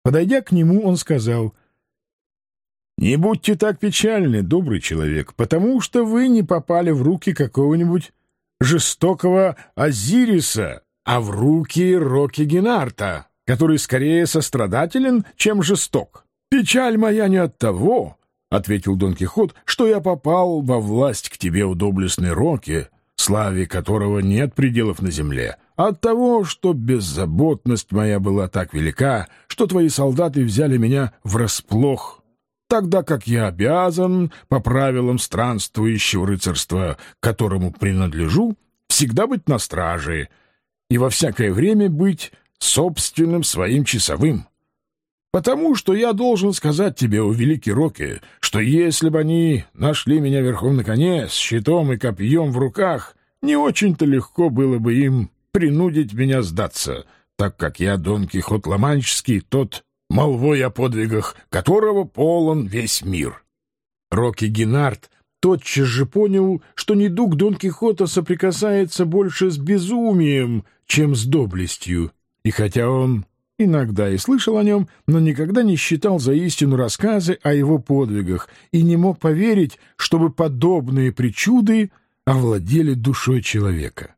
Подойдя к нему, он сказал: «Не будьте так печальны, добрый человек, потому что вы не попали в руки какого-нибудь жестокого Азириса, а в руки Рокки Генарта, который скорее сострадателен, чем жесток». «Печаль моя не от того, — ответил Дон Кихот, — что я попал во власть к тебе, о доблестный Рокки, славе которого нет пределов на земле, а от того, что беззаботность моя была так велика, что твои солдаты взяли меня врасплох, тогда как я обязан, по правилам странствующего рыцарства, которому принадлежу, всегда быть на страже и во всякое время быть собственным своим часовым. Потому что я должен сказать тебе, о великий Рокки, что если бы они нашли меня верхом на коне, с щитом и копьем в руках, не очень-то легко было бы им принудить меня сдаться, так как я Дон Кихот Ла-Манческий, тот, молвой о подвигах которого полон весь мир». Рокки Генарт тотчас же понял, что недуг Дон Кихота соприкасается больше с безумием, чем с доблестью, и хотя он иногда и слышал о нем, но никогда не считал за истину рассказы о его подвигах и не мог поверить, чтобы подобные причуды овладели душой человека.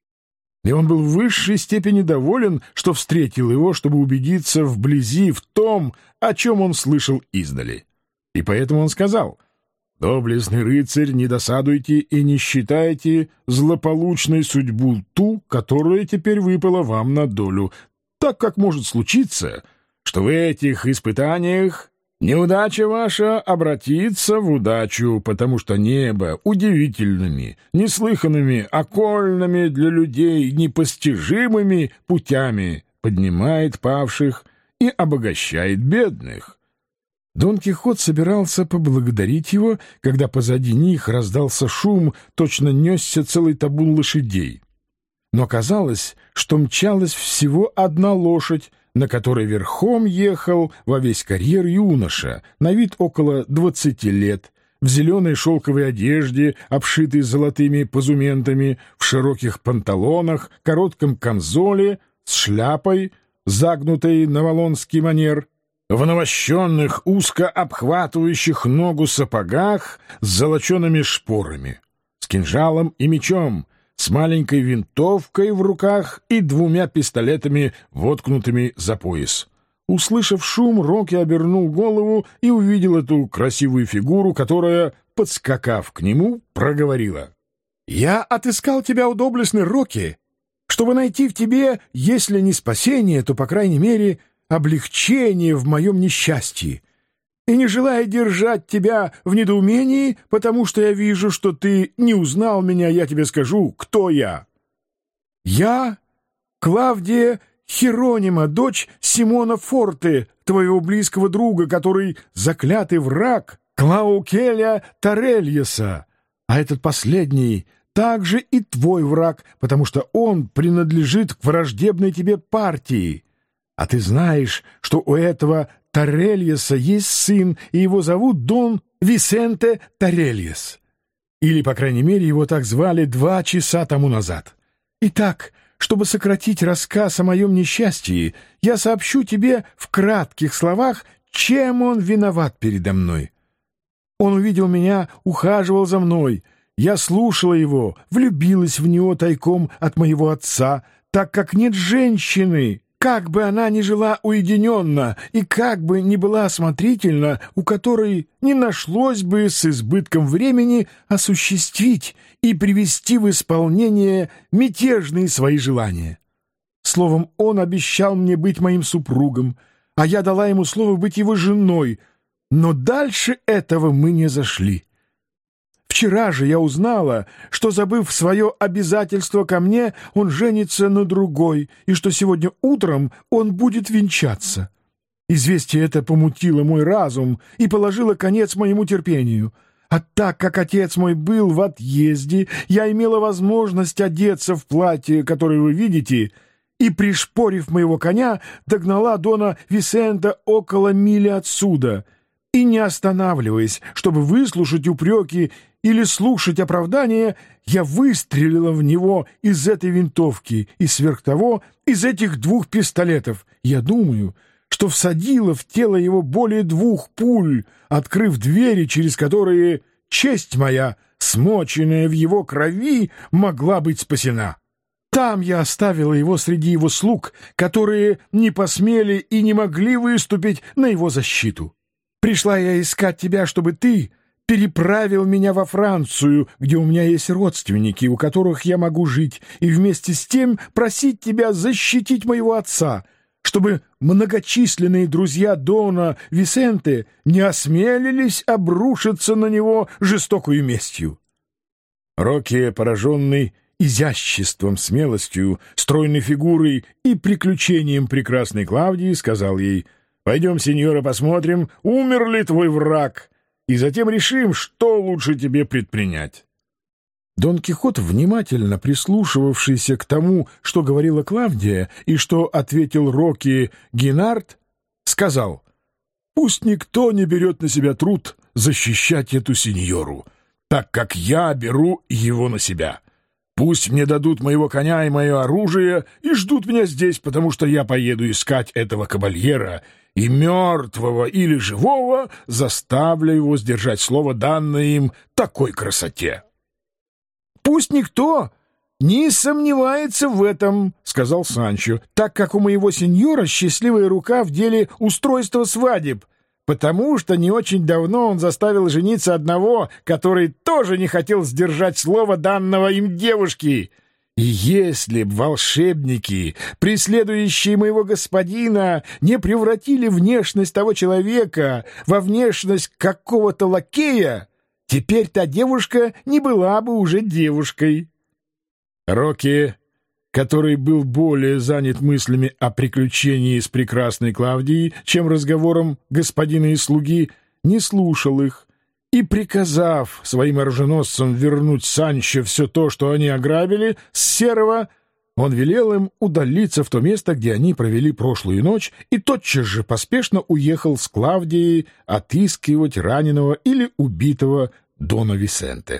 И он был в высшей степени доволен, что встретил его, чтобы убедиться вблизи в том, о чем он слышал издали. И поэтому он сказал: «Доблестный рыцарь, не досадуйте и не считайте злополучной судьбу ту, которая теперь выпала вам на долю, так как может случиться, что в этих испытаниях неудача ваша обратится в удачу, потому что небо удивительными, неслыханными, окольными для людей непостижимыми путями поднимает павших и обогащает бедных». Дон Кихот собирался поблагодарить его, когда позади них раздался шум, точно несся целый табун лошадей. Но казалось, что мчалась всего одна лошадь, на которой верхом ехал во весь карьер юноша, на вид около 20 лет, в зеленой шелковой одежде, обшитой золотыми позументами, в широких панталонах, коротком камзоле, с шляпой, загнутой на валлонский манер, в навощенных, узко обхватывающих ногу сапогах с золочеными шпорами, с кинжалом и мечом, с маленькой винтовкой в руках и 2 пистолетами, воткнутыми за пояс. Услышав шум, Рокки обернул голову и увидел эту красивую фигуру, которая, подскакав к нему, проговорила: «Я отыскал тебя, о доблестный Рокки, чтобы найти в тебе, если не спасение, то, по крайней мере, облегчение в моем несчастье. И не желая держать тебя в недоумении, потому что я вижу, что ты не узнал меня, я тебе скажу, кто я. Я Клавдия Херонима, дочь Симона Форте, твоего близкого друга, который заклятый враг Клаукеля Тарельеса. А этот последний также и твой враг, потому что он принадлежит к враждебной тебе партии. А ты знаешь, что у этого Тарельеса есть сын, и его зовут Дон Висенте Тарельес. Или, по крайней мере, его так звали 2 часа тому назад. Итак, чтобы сократить рассказ о моем несчастье, я сообщу тебе в кратких словах, чем он виноват передо мной. Он увидел меня, ухаживал за мной. Я слушала его, влюбилась в него тайком от моего отца, так как нет женщины, как бы она ни жила уединенно и как бы ни была осмотрительна, у которой не нашлось бы с избытком времени осуществить и привести в исполнение мятежные свои желания. Словом, он обещал мне быть моим супругом, а я дала ему слово быть его женой, но дальше этого мы не зашли. Вчера же я узнала, что, забыв свое обязательство ко мне, он женится на другой, и что сегодня утром он будет венчаться. Известие это помутило мой разум и положило конец моему терпению. А так как отец мой был в отъезде, я имела возможность одеться в платье, которое вы видите, и, пришпорив моего коня, догнала Дона Висента около мили отсюда, и, не останавливаясь, чтобы выслушать упреки или слушать оправдания, я выстрелила в него из этой винтовки и, сверх того, из этих 2 пистолетов. Я думаю, что всадила в тело его более 2 пуль, открыв двери, через которые честь моя, смоченная в его крови, могла быть спасена. Там я оставила его среди его слуг, которые не посмели и не могли выступить на его защиту. Пришла я искать тебя, чтобы ты переправил меня во Францию, где у меня есть родственники, у которых я могу жить, и вместе с тем просить тебя защитить моего отца, чтобы многочисленные друзья Дона Висенте не осмелились обрушиться на него жестокою местью». Рокки, пораженный изяществом, смелостью, стройной фигурой и приключением прекрасной Клавдии, сказал ей: «Пойдем, сеньора, посмотрим, умер ли твой враг, и затем решим, что лучше тебе предпринять». Дон Кихот, внимательно прислушивавшийся к тому, что говорила Клавдия и что ответил Рокки Гинард, сказал: «Пусть никто не берет на себя труд защищать эту сеньору, так как я беру его на себя. Пусть мне дадут моего коня и мое оружие и ждут меня здесь, потому что я поеду искать этого кабальера, и мертвого или живого заставлю его сдержать слово, данное им такой красоте». «Пусть никто не сомневается в этом, — сказал Санчо, — так как у моего сеньора счастливая рука в деле устройства свадеб, потому что не очень давно он заставил жениться одного, который тоже не хотел сдержать слово, данного им девушки. И если б волшебники, преследующие моего господина, не превратили внешность того человека во внешность какого-то лакея, теперь та девушка не была бы уже девушкой». Рокки, который был более занят мыслями о приключении с прекрасной Клавдией, чем разговором господина и слуги, не слушал их, и, приказав своим оруженосцам вернуть Санчо все то, что они ограбили с Серого, он велел им удалиться в то место, где они провели прошлую ночь, и тотчас же поспешно уехал с Клавдией отыскивать раненого или убитого Дона Висенте.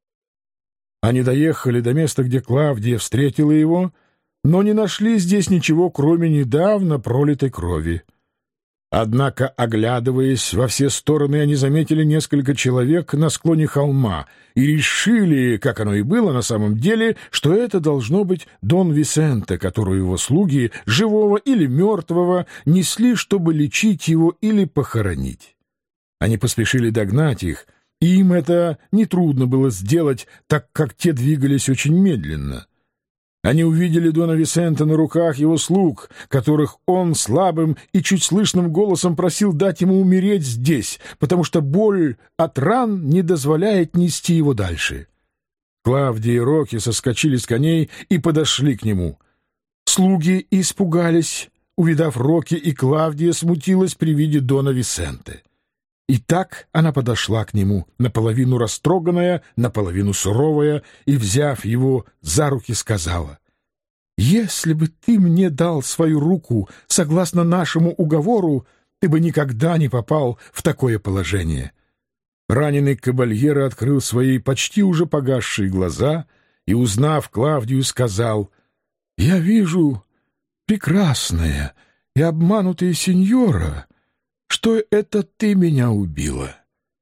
Они доехали до места, где Клавдия встретила его, но не нашли здесь ничего, кроме недавно пролитой крови. Однако, оглядываясь во все стороны, они заметили несколько человек на склоне холма и решили, как оно и было на самом деле, что это должно быть Дон Висенте, которого его слуги, живого или мертвого, несли, чтобы лечить его или похоронить. Они поспешили догнать их, и им это нетрудно было сделать, так как те двигались очень медленно. Они увидели Дона Висенте на руках его слуг, которых он слабым и чуть слышным голосом просил дать ему умереть здесь, потому что боль от ран не дозволяет нести его дальше. Клавдия и Рокки соскочили с коней и подошли к нему. Слуги испугались, увидав Рокки, и Клавдия смутилась при виде Дона Висенте. И так она подошла к нему, наполовину растроганная, наполовину суровая, и, взяв его за руки, сказала: «Если бы ты мне дал свою руку согласно нашему уговору, ты бы никогда не попал в такое положение». Раненый кабальеро открыл свои почти уже погасшие глаза и, узнав Клавдию, сказал: «Я вижу, прекрасная и обманутая сеньора, что это ты меня убила.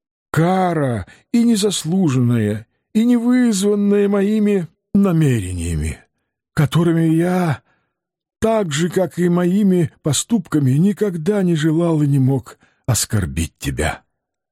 Кара и незаслуженная, и не вызванная моими намерениями, которыми я, так же, как и моими поступками, никогда не желал и не мог оскорбить тебя».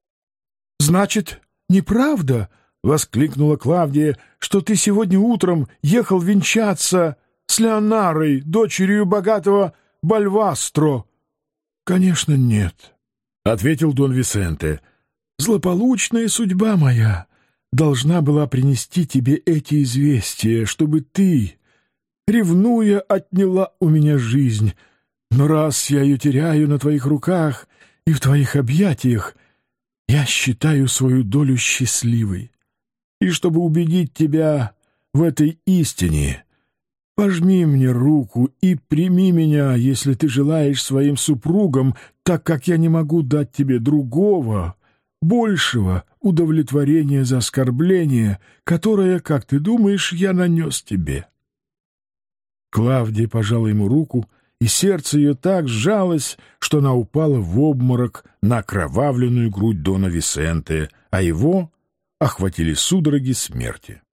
«Значит, неправда, — воскликнула Клавдия, — что ты сегодня утром ехал венчаться с Леонарой, дочерью богатого Бальвастро?» «Конечно, нет, — ответил Дон Висенте. «Злополучная судьба моя должна была принести тебе эти известия, чтобы ты, ревнуя, отняла у меня жизнь. Но раз я ее теряю на твоих руках и в твоих объятиях, я считаю свою долю счастливой. И чтобы убедить тебя в этой истине, пожми мне руку и прими меня, если ты желаешь, своим супругом, так как я не могу дать тебе другого, большего удовлетворения за оскорбление, которое, как ты думаешь, я нанес тебе». Клавдия пожала ему руку и сердце ее так сжалось, что она упала в обморок на окровавленную грудь Дона Висенте, а его охватили судороги смерти.